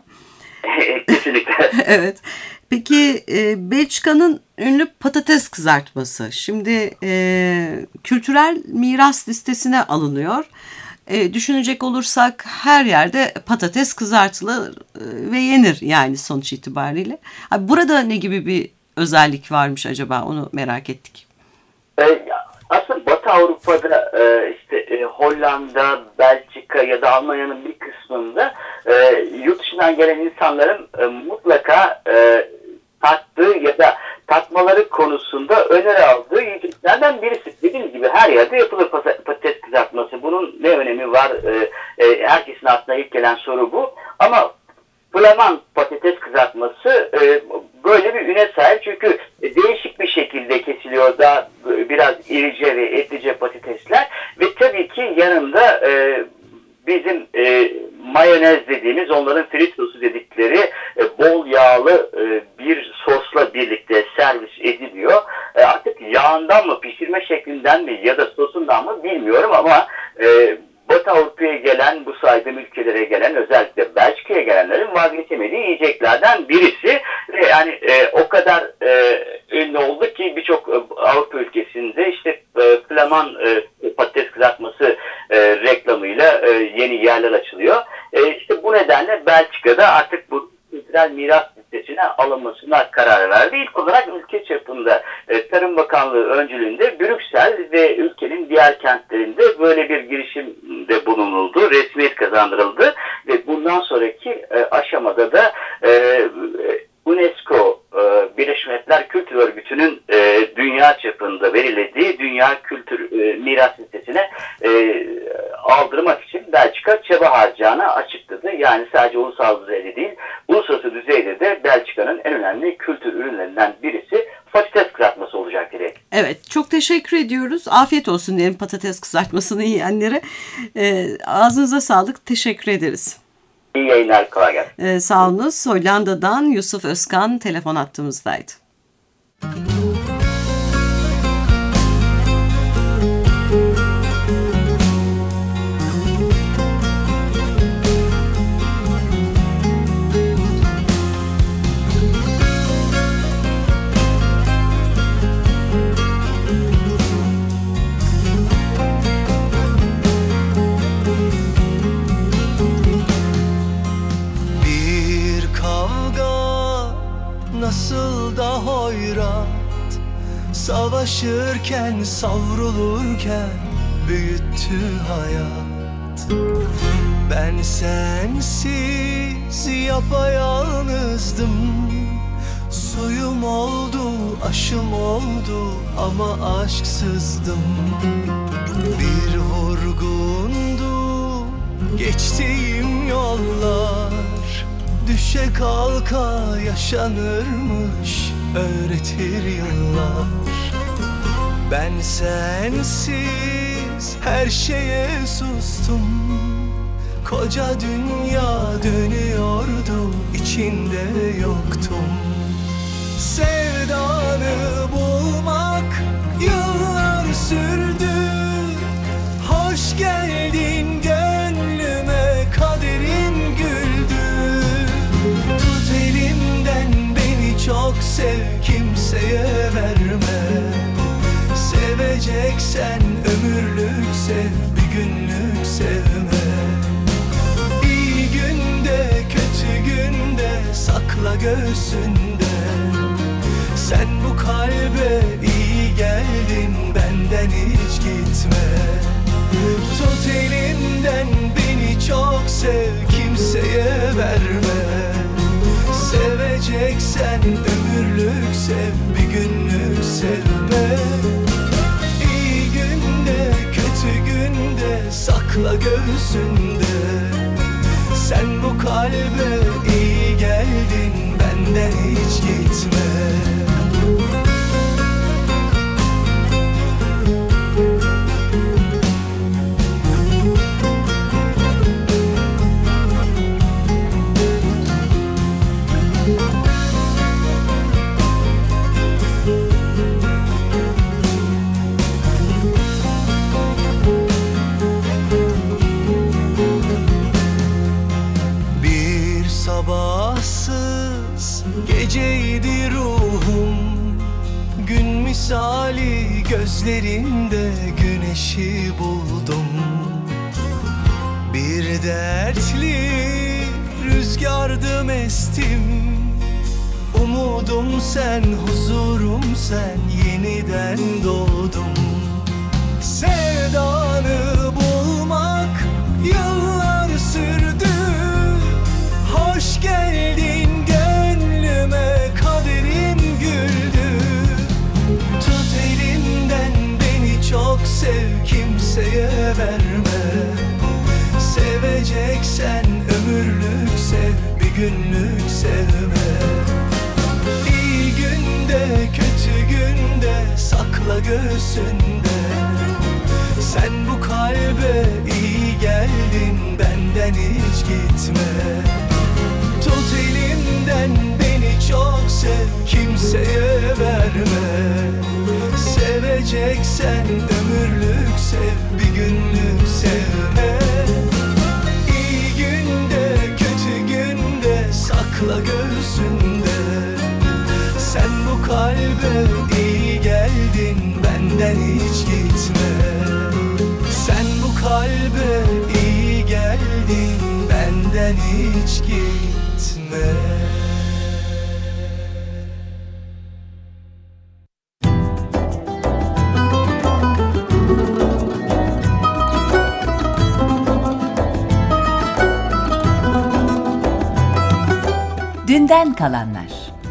Kesinlikle. Evet. Peki e, Belçika'nın ünlü patates kızartması şimdi e, kültürel miras listesine alınıyor. E, düşünecek olursak her yerde patates kızartılır e, ve yenir yani sonuç itibariyle. Abi, burada ne gibi bir özellik varmış acaba, onu merak ettik. E, aslında Batı Avrupa'da e, işte e, Hollanda, Belçika ya da Almanya'nın bir kısmında e, yurt dışından gelen insanların e, mutlaka e, tattığı ya da tatmaları konusunda öneri aldığı yiyeceklerden birisi. Dediğim gibi her yerde yapılır patates kızartması. Bunun ne önemi var? E, e, herkesin aklına ilk gelen soru bu. Ama Flaman patates kızartması e, böyle bir üne sahip. Çünkü değişik bir şekilde kesiliyor. Daha biraz irice ve etlice patatesler. Ve tabii ki yanında e, bizim e, mayonez dediğimiz, onların frit sosu dedikleri e, bol yağlı e, bir sosla birlikte servis ediliyor. E, artık yağından mı, pişirme şeklinden mi ya da sosundan mı bilmiyorum ama e, Batı Avrupa'ya gelen, bu saydığım ülkelere gelen, özellikle Belçika'ya gelenlerin vazgeçemediği yiyeceklerden birisi. Ve yani e, o kadar e, ünlü oldu ki birçok e, Avrupa ülkesinde işte e, Flaman e, patates kızartması e, reklamıyla e, yeni yerler açılıyor. E, işte bu nedenle Belçika'da artık bu kültürel miras listesine alınmasına karar verdi. İlk olarak ülke çapında e, Tarım Bakanlığı öncülüğünde Brüksel ve ülkenin diğer kentlerinde böyle bir girişimde bulunuldu. Resmiyet kazandırıldı ve bundan sonraki e, aşamada da e, UNESCO e, Birleşmiş Milletler Kültür Örgütü'nün e, dünya çapında belirlediği dünya kültür e, miras listesine e, aldırmak için Belçika çaba harcayacağını açıkladı. Yani sadece ulusal düzeyde değil, uluslararası düzeyde de Belçika'nın en önemli kültür ürünlerinden birisi patates kızartması olacak direkt. Evet, çok teşekkür ediyoruz. Afiyet olsun diyelim patates kızartmasını yiyenlere. E, ağzınıza sağlık, teşekkür ederiz. İyi yayınlar, kolay gelsin. Ee, sağ olunuz. Hollanda'dan Yusuf Özkan telefon hattımızdaydı. Nasıl da hoyrat, savaşırken, savrulurken büyüttü hayat. Ben sensiz yapayalnızdım. Suyum oldu, aşım oldu ama aşksızdım. Bir vurgundu geçtiğim yollar. Düşe kalka yaşanırmış, öğretir yıllar. Ben sensiz her şeye sustum. Koca dünya dönüyordu, içinde yoktum. Sevdanı bulmak yıllar sürdü. Hoş geldin gönlüme, kaderim güldü. Tut elimden beni çok sev, kimseye verme. Seveceksen ömürlük sev, bir günlük sevme. İyi günde kötü günde sakla göğsünde. Sen bu kalbe iyi geldin, benden hiç gitme. Tut elimden beni çok sev, kimseye verme. ömürlük sev, bir günlük sevme. İyi günde kötü günde sakla göğsünde. Sen bu kalbe iyi geldin, benden hiç gitme. Geceydi ruhum, gün misali gözlerinde güneşi buldum. Bir dertli rüzgardım estim, umudum sen, huzurum sen, yeniden doğdum. Sevdanı bulmak yıllar sürdü, hoş geldin gönlüme, kaderim güldü. Tut elimden beni çok sev, kimseye verme. Seveceksen ömürlük sev, bir günlük sevme. İyi günde kötü günde sakla göğsünde. Sen bu kalbe iyi geldin, benden hiç gitme. Tut elimden beni çok sev, kimseye verme. Seveceksen ömürlük sev, bir günlük sevme. İyi günde kötü günde sakla göğsünde. Sen bu kalbe iyi geldin, benden hiç gitme. Sen bu kalbe iyi geldin, benden hiç gitme. Dünden kalanlar.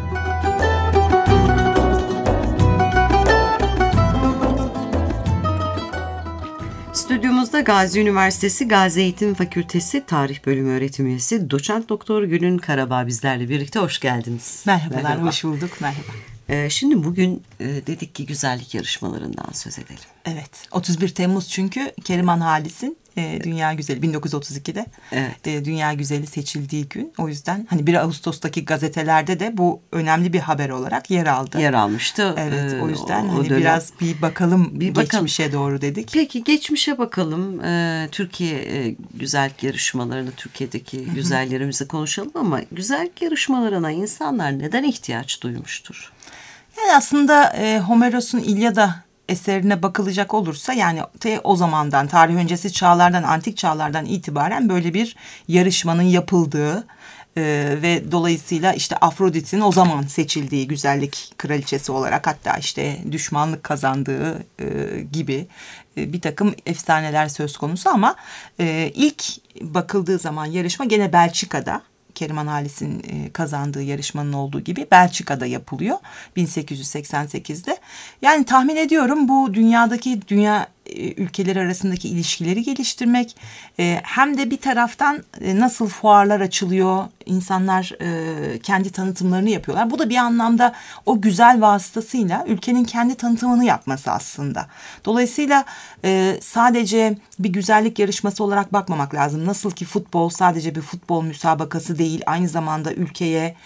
Stüdyomuzda Gazi Üniversitesi Gazi Eğitim Fakültesi Tarih Bölümü öğretim üyesi Doçent Doktor Gülün Karabağ bizlerle birlikte. Hoş geldiniz. Merhabalar, Merhaba. hoş bulduk. Merhaba. Ee, şimdi bugün e, dedik ki güzellik yarışmalarından söz edelim. Evet, otuz bir Temmuz çünkü Keriman Halis'in e, Dünya Güzeli bin dokuz yüz otuz ikide Evet. e, Dünya Güzeli seçildiği gün. O yüzden hani bir Ağustos'taki gazetelerde de bu önemli bir haber olarak yer aldı. Yer almıştı. Evet, Ee, o yüzden o hani dönem. biraz bir bakalım Bir bakalım. geçmişe doğru dedik. Peki geçmişe bakalım. Ee, Türkiye e, güzellik yarışmalarını, Türkiye'deki güzellerimizi konuşalım ama güzellik yarışmalarına insanlar neden ihtiyaç duymuştur? Yani aslında e, Homeros'un İlyada eserine bakılacak olursa yani te o zamandan, tarih öncesi çağlardan, antik çağlardan itibaren böyle bir yarışmanın yapıldığı e, ve dolayısıyla işte Afrodit'in o zaman seçildiği güzellik kraliçesi olarak, hatta işte düşmanlık kazandığı e, gibi e, bir takım efsaneler söz konusu ama e, ilk bakıldığı zaman yarışma gene Belçika'da. Keriman Halis'in kazandığı yarışmanın olduğu gibi Belçika'da yapılıyor bin sekiz yüz seksen sekizde. Yani tahmin ediyorum bu dünyadaki dünya ülkeleri arasındaki ilişkileri geliştirmek hem de bir taraftan nasıl fuarlar açılıyor, insanlar kendi tanıtımlarını yapıyorlar. Bu da bir anlamda o güzel vasıtasıyla ülkenin kendi tanıtımını yapması aslında. Dolayısıyla sadece bir güzellik yarışması olarak bakmamak lazım. Nasıl ki futbol sadece bir futbol müsabakası değil, aynı zamanda ülkeye,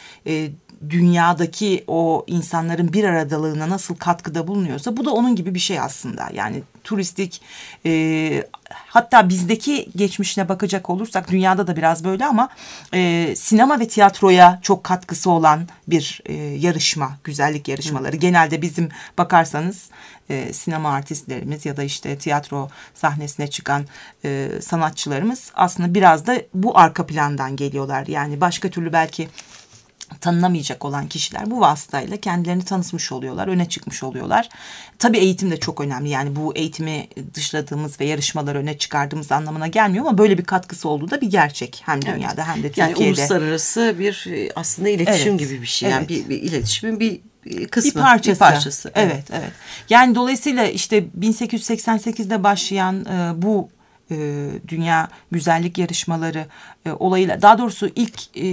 dünyadaki o insanların bir aradalığına nasıl katkıda bulunuyorsa bu da onun gibi bir şey aslında. Yani turistik, e, hatta bizdeki geçmişine bakacak olursak dünyada da biraz böyle ama e, sinema ve tiyatroya çok katkısı olan bir e, yarışma, güzellik yarışmaları. Hı. Genelde bizim bakarsanız e, sinema artistlerimiz ya da işte tiyatro sahnesine çıkan e, sanatçılarımız aslında biraz da bu arka plandan geliyorlar. Yani başka türlü belki tanınamayacak olan kişiler bu vasıtayla kendilerini tanıtmış oluyorlar, öne çıkmış oluyorlar. Tabii eğitim de çok önemli. Yani bu eğitimi dışladığımız ve yarışmaları öne çıkardığımız anlamına gelmiyor ama böyle bir katkısı olduğu da bir gerçek. Hem dünyada evet. hem de Türkiye'de. Yani uluslararası bir aslında iletişim evet. gibi bir şey. Yani evet. bir, bir iletişimin bir kısmı, bir parçası. Bir parçası. Evet, evet, evet. Yani dolayısıyla işte bin sekiz yüz seksen sekizde başlayan e, bu e, dünya güzellik yarışmaları e, olayıyla, daha doğrusu ilk e,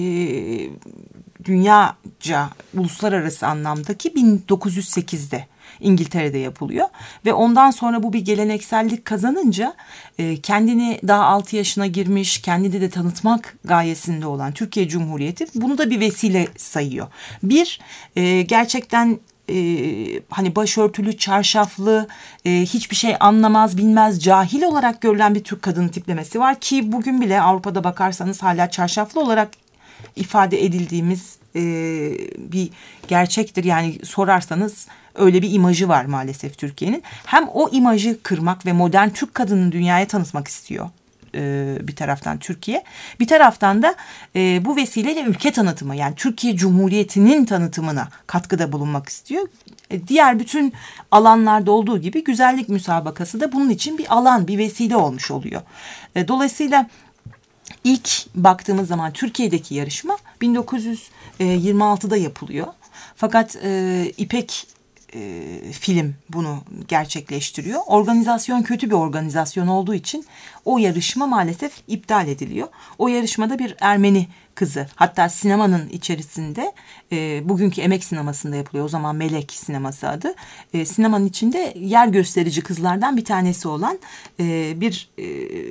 dünyaca uluslararası anlamdaki bin dokuz yüz sekizde İngiltere'de yapılıyor ve ondan sonra bu bir geleneksellik kazanınca e, kendini daha altı yaşına girmiş, kendini de tanıtmak gayesinde olan Türkiye Cumhuriyeti bunu da bir vesile sayıyor. Bir, e, gerçekten e, hani başörtülü, çarşaflı, e, hiçbir şey anlamaz, bilmez, cahil olarak görülen bir Türk kadını tiplemesi var ki bugün bile Avrupa'da bakarsanız hala çarşaflı olarak ifade edildiğimiz e, bir gerçektir. Yani sorarsanız öyle bir imajı var maalesef Türkiye'nin. Hem o imajı kırmak ve modern Türk kadının dünyaya tanıtmak istiyor e, bir taraftan Türkiye. Bir taraftan da e, bu vesileyle ülke tanıtımı, yani Türkiye Cumhuriyeti'nin tanıtımına katkıda bulunmak istiyor. E, diğer bütün alanlarda olduğu gibi güzellik müsabakası da bunun için bir alan, bir vesile olmuş oluyor. E, dolayısıyla İlk baktığımız zaman Türkiye'deki yarışma bin dokuz yüz yirmi altıda yapılıyor. Fakat e, İpek e, Film bunu gerçekleştiriyor. Organizasyon kötü bir organizasyon olduğu için o yarışma maalesef iptal ediliyor. O yarışmada bir Ermeni kızı, hatta sinemanın içerisinde e, bugünkü Emek Sineması'nda yapılıyor. O zaman Melek Sineması adı. E, sinemanın içinde yer gösterici kızlardan bir tanesi olan e, bir E,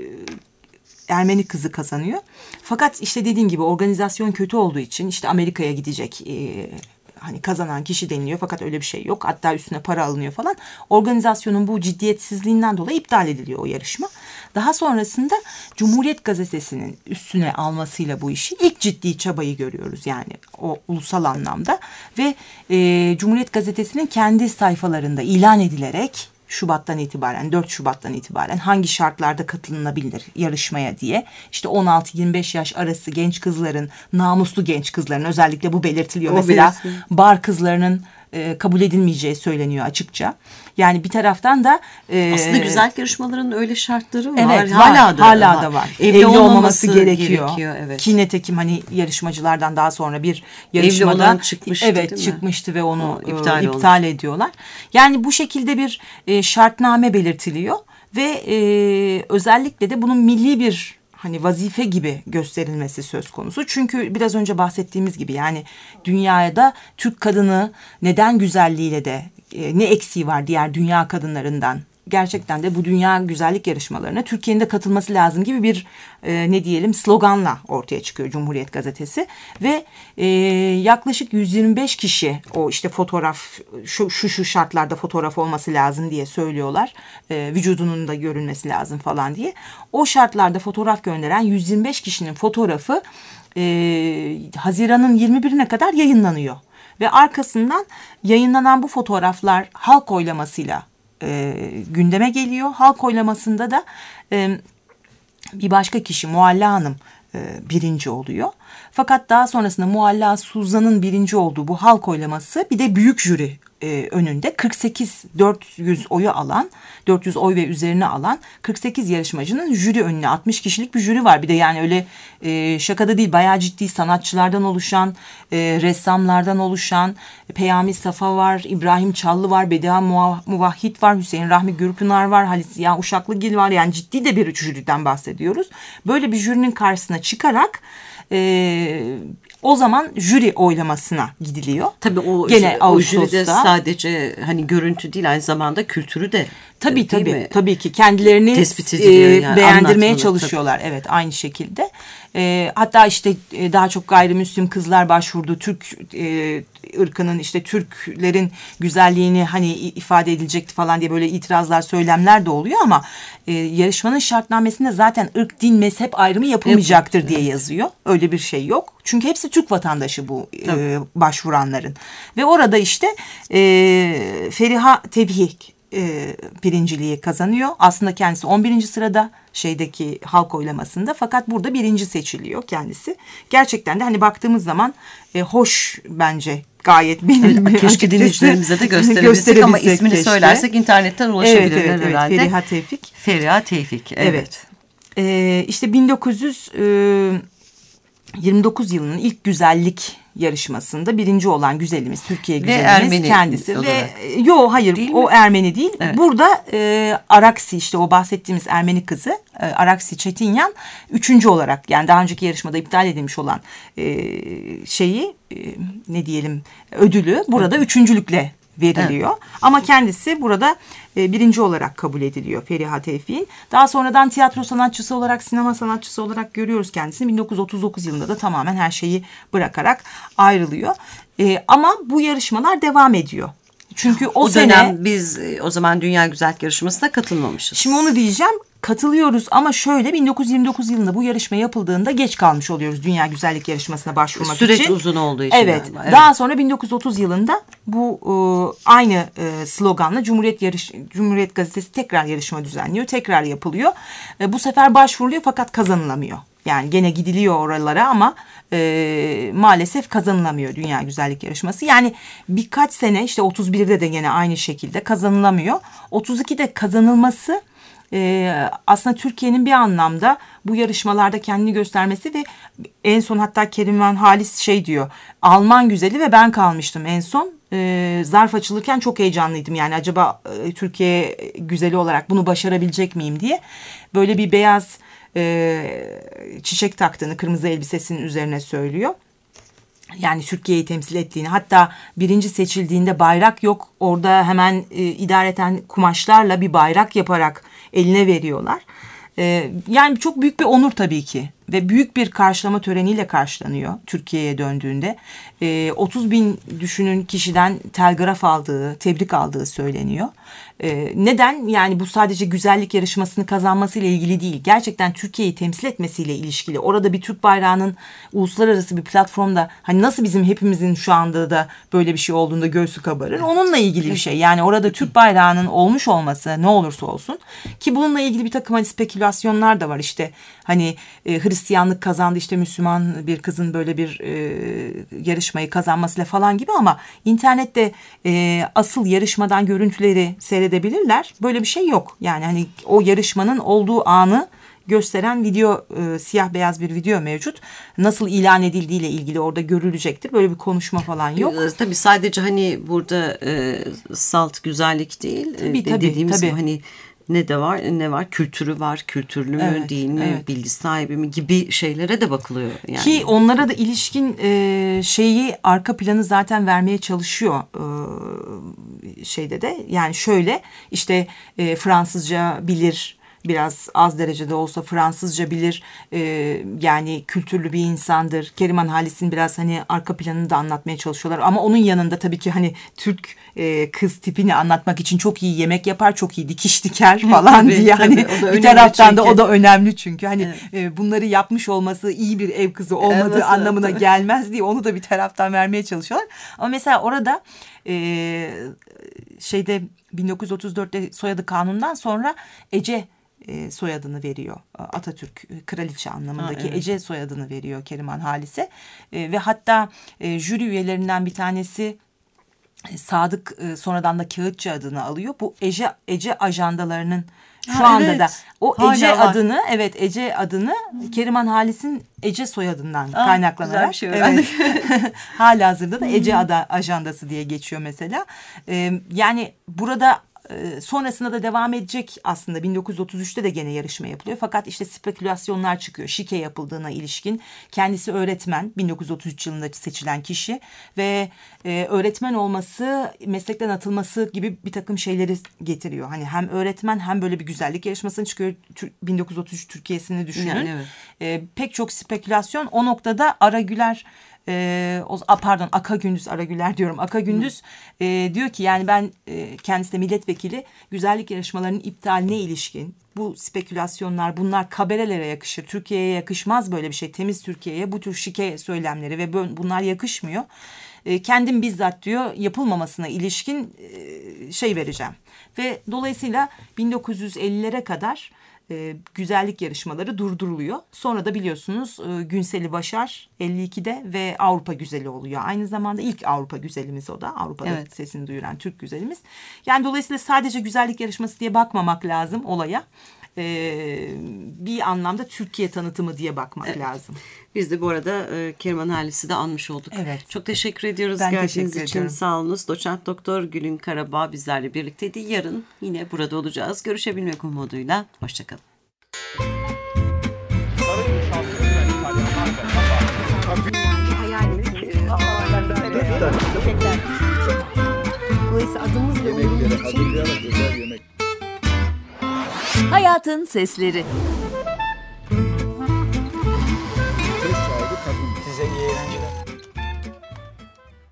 Ermeni kızı kazanıyor. Fakat işte dediğim gibi organizasyon kötü olduğu için işte Amerika'ya gidecek e, hani kazanan kişi deniliyor. Fakat öyle bir şey yok. Hatta üstüne para alınıyor falan. Organizasyonun bu ciddiyetsizliğinden dolayı iptal ediliyor o yarışma. Daha sonrasında Cumhuriyet Gazetesi'nin üstüne almasıyla bu işi ilk ciddi çabayı görüyoruz. Yani o ulusal anlamda ve e, Cumhuriyet Gazetesi'nin kendi sayfalarında ilan edilerek Şubat'tan itibaren, dört Şubat'tan itibaren hangi şartlarda katılınabilir yarışmaya diye. İşte on altı yirmi beş yaş arası genç kızların, namuslu genç kızların, özellikle bu belirtiliyor. O Mesela belirtiliyor. Bar kızlarının e, kabul edilmeyeceği söyleniyor açıkça. Yani bir taraftan da e, aslında güzellik yarışmalarının öyle şartları var. Evet, hala var, da hala var. da var. Evli, Evli olmaması, olmaması gerekiyor. gerekiyor evet. Ki netekim hani yarışmacılardan daha sonra bir yarışmada evli olan çıkmıştı, evet çıkmıştı ve onu o, iptal, e, iptal ediyorlar. Yani bu şekilde bir e, şartname belirtiliyor ve e, özellikle de bunun milli bir hani vazife gibi gösterilmesi söz konusu. Çünkü biraz önce bahsettiğimiz gibi yani dünyada Türk kadını neden güzelliğiyle de e, ne eksiği var diğer dünya kadınlarından? Gerçekten de bu dünya güzellik yarışmalarına Türkiye'nin de katılması lazım gibi bir e, ne diyelim sloganla ortaya çıkıyor Cumhuriyet Gazetesi ve e, yaklaşık yüz yirmi beş kişi o işte fotoğraf şu şu şu şartlarda fotoğraf olması lazım diye söylüyorlar. E, vücudunun da görünmesi lazım falan diye. O şartlarda fotoğraf gönderen yüz yirmi beş kişinin fotoğrafı e, Haziran'ın yirmi birine kadar yayınlanıyor ve arkasından yayınlanan bu fotoğraflar halk oylamasıyla E, gündeme geliyor. Halk oylamasında da e, bir başka kişi Mualla Hanım e, birinci oluyor. Fakat daha sonrasında Mualla Suzan'ın birinci olduğu bu halk oylaması bir de büyük jüri e, önünde kırk sekiz dört yüz oyu alan, dört yüz oy ve üzerine alan kırk sekiz yarışmacının jüri önüne altmış kişilik bir jüri var. Bir de yani öyle e, şakada değil, bayağı ciddi sanatçılardan oluşan, e, ressamlardan oluşan Peyami Safa var, İbrahim Çallı var, Bedia Muvahhid var, Hüseyin Rahmi Gürpınar var, Halis Ziya Uşaklıgil var. Yani ciddi de bir jüriden bahsediyoruz. Böyle bir jürinin karşısına çıkarak Ee, o zaman jüri oylamasına gidiliyor. Tabii o, Gene o jüride sadece hani görüntü değil, aynı zamanda kültürü de tabii tabii mi? Tabii ki kendilerini tespit ediliyor, e, yani beğendirmeye çalışıyorlar. Tabii. Evet, aynı şekilde. E, hatta işte e, daha çok gayrimüslim kızlar başvurdu. Türk e, ırkının işte Türklerin güzelliğini hani ifade edilecekti falan diye böyle itirazlar, söylemler de oluyor ama e, yarışmanın şartnamesinde zaten ırt, din, mezhep ayrımı yapılmayacaktır evet, diye evet. yazıyor. Öyle bir şey yok. Çünkü hepsi Türk vatandaşı bu e, başvuranların. Ve orada işte e, Feriha Tebhik e, birinciliği kazanıyor. Aslında kendisi on birinci sırada şeydeki halk oylamasında. Fakat burada birinci seçiliyor kendisi. Gerçekten de hani baktığımız zaman e, hoş bence. Gayet benim. Evet, keşke dinleyicilerimize de gösterebilsek ama ismini keşke. Söylersek internetten ulaşabilirler evet, evet, herhalde. Evet, Feriha Tevfik. Feriha Tevfik, evet. evet. Ee, işte bin dokuz yüz yirmi dokuz yılının ilk güzellik yarışmasında birinci olan güzelimiz, Türkiye güzelimiz kendisi. Olarak. Ve yo hayır değil o mi? Ermeni değil. Evet. Burada e, Araksi işte o bahsettiğimiz Ermeni kızı e, Araksi Çetinyan üçüncü olarak yani daha önceki yarışmada iptal edilmiş olan e, şeyi e, ne diyelim ödülü burada evet. üçüncülükle veriliyor. Evet. Ama kendisi burada e, birinci olarak kabul ediliyor Feriha Tevfik'in. Daha sonradan tiyatro sanatçısı olarak, sinema sanatçısı olarak görüyoruz kendisini. bin dokuz yüz otuz dokuz yılında da tamamen her şeyi bırakarak ayrılıyor. E, ama bu yarışmalar devam ediyor. Çünkü o, o sene dönem biz o zaman Dünya Güzellik Yarışması'na katılmamışız. Şimdi onu diyeceğim. Katılıyoruz ama şöyle bin dokuz yüz yirmi dokuz yılında bu yarışma yapıldığında geç kalmış oluyoruz Dünya Güzellik Yarışması'na başvurmak Süreç için. Süreç uzun olduğu için. Evet. evet. Daha sonra bin dokuz yüz otuz yılında bu e, aynı e, sloganla Cumhuriyet Yarış Cumhuriyet Gazetesi tekrar yarışma düzenliyor. Tekrar yapılıyor. E, bu sefer başvuruluyor fakat kazanılamıyor. Yani gene gidiliyor oralara ama e, maalesef kazanılamıyor Dünya Güzellik Yarışması. Yani birkaç sene işte otuz birde de gene aynı şekilde kazanılamıyor. otuz ikide kazanılması Ee, aslında Türkiye'nin bir anlamda bu yarışmalarda kendini göstermesi ve en son hatta Keriman Halis şey diyor, Alman güzeli ve ben kalmıştım en son. Ee, zarf açılırken çok heyecanlıydım yani acaba e, Türkiye güzeli olarak bunu başarabilecek miyim diye. Böyle bir beyaz e, çiçek taktığını kırmızı elbisesinin üzerine söylüyor. Yani Türkiye'yi temsil ettiğini, hatta birinci seçildiğinde bayrak yok, orada hemen e, idareten kumaşlarla bir bayrak yaparak eline veriyorlar. E, yani çok büyük bir onur tabii ki ve büyük bir karşılama töreniyle karşılanıyor Türkiye'ye döndüğünde. E, otuz bin düşünün kişiden telgraf aldığı, tebrik aldığı söyleniyor. E, neden? Yani bu sadece güzellik yarışmasını kazanmasıyla ilgili değil. Gerçekten Türkiye'yi temsil etmesiyle ilişkili. Orada bir Türk bayrağının uluslararası bir platformda hani nasıl bizim hepimizin şu anda da böyle bir şey olduğunda göğsü kabarır. Onunla ilgili bir şey. Yani orada Türk bayrağının olmuş olması ne olursa olsun ki bununla ilgili bir takım hani spekülasyonlar da var. İşte hani e, Hristiyanlık kazandı işte Müslüman bir kızın böyle bir e, yarışmayı kazanmasıyla falan gibi ama internette e, asıl yarışmadan görüntüleri seyredebilirler. Böyle bir şey yok. Yani hani o yarışmanın olduğu anı gösteren video, e, siyah beyaz bir video mevcut. Nasıl ilan edildiğiyle ilgili orada görülecektir. Böyle bir konuşma falan yok. E, tabii sadece hani burada e, salt güzellik değil. Tabii, e, tabii, dediğimiz tabii. gibi hani ne de var ne var kültürü var kültürlü mü evet, değil mi evet. bilgi sahibi mi gibi şeylere de bakılıyor. Yani. Ki onlara da ilişkin e, şeyi arka planı zaten vermeye çalışıyor e, şeyde de yani şöyle işte e, Fransızca bilir. Biraz az derecede olsa Fransızca bilir e, yani kültürlü bir insandır. Keriman Halis'in biraz hani arka planını da anlatmaya çalışıyorlar. Ama onun yanında tabii ki hani Türk e, kız tipini anlatmak için çok iyi yemek yapar, çok iyi dikiş diker falan tabii, diye. Hani bir taraftan çünkü. Da o da önemli çünkü. Hani evet. e, bunları yapmış olması iyi bir ev kızı olmadığı evet, anlamına evet. gelmez diye onu da bir taraftan vermeye çalışıyorlar. Ama mesela orada e, şeyde bin dokuz yüz otuz dörtte soyadı kanundan sonra Ece E, soyadını veriyor. Atatürk kraliçe anlamındaki ha, evet. Ece soyadını veriyor Keriman Halis'e. E, ve hatta e, jüri üyelerinden bir tanesi e, Sadık e, sonradan da Kağıtçı adını alıyor. Bu Ece, Ece ajandalarının şu ha, anda evet. da o hala Ece var. adını evet Ece adını Keriman Halis'in Ece soyadından Aa, kaynaklanarak bir şey evet. halihazırda da Ece ada ajandası diye geçiyor mesela. E, yani burada sonrasında da devam edecek aslında bin dokuz yüz otuz üçte de gene yarışma yapılıyor. Fakat işte spekülasyonlar çıkıyor. Şike yapıldığına ilişkin. Kendisi öğretmen bin dokuz yüz otuz üç yılında seçilen kişi ve e, öğretmen olması meslekten atılması gibi bir takım şeyleri getiriyor. Hani hem öğretmen hem böyle bir güzellik yarışmasına çıkıyor. bin dokuz yüz otuz üç Türkiye'sini düşünün. Yani, evet. e, pek çok spekülasyon o noktada Ara Güler Ee, o, a, pardon Aka Gündüz Ara Güler diyorum Aka Gündüz e, diyor ki yani ben e, kendisi de milletvekili güzellik yarışmalarının iptaline ilişkin bu spekülasyonlar bunlar kabarelere yakışır Türkiye'ye yakışmaz böyle bir şey temiz Türkiye'ye bu tür şike söylemleri ve bunlar yakışmıyor e, kendim bizzat diyor yapılmamasına ilişkin e, şey vereceğim ve dolayısıyla bin dokuz yüz ellilere kadar e, güzellik yarışmaları durduruluyor. Sonra da biliyorsunuz e, Günsel'i Başar elli ikide ve Avrupa Güzeli oluyor. Aynı zamanda ilk Avrupa Güzelimiz o da. Avrupa'da Evet. sesini duyuran Türk güzelimiz. Yani dolayısıyla sadece güzellik yarışması diye bakmamak lazım olaya. Ee, bir anlamda Türkiye tanıtımı diye bakmak Evet. lazım. Biz de bu arada e, Keriman Halis'i de anmış olduk. Evet. Çok teşekkür ediyoruz Ben geldiğiniz teşekkür için. ediyorum. Sağ olunuz. Doçent Doktor Gülün Karabağ bizlerle birlikteydi. Yarın yine burada olacağız. Görüşebilmek umuduyla. Hoşçakalın. Hayal ettim. Dolayısıyla adımız ve umurumuz için Hayatın Sesleri.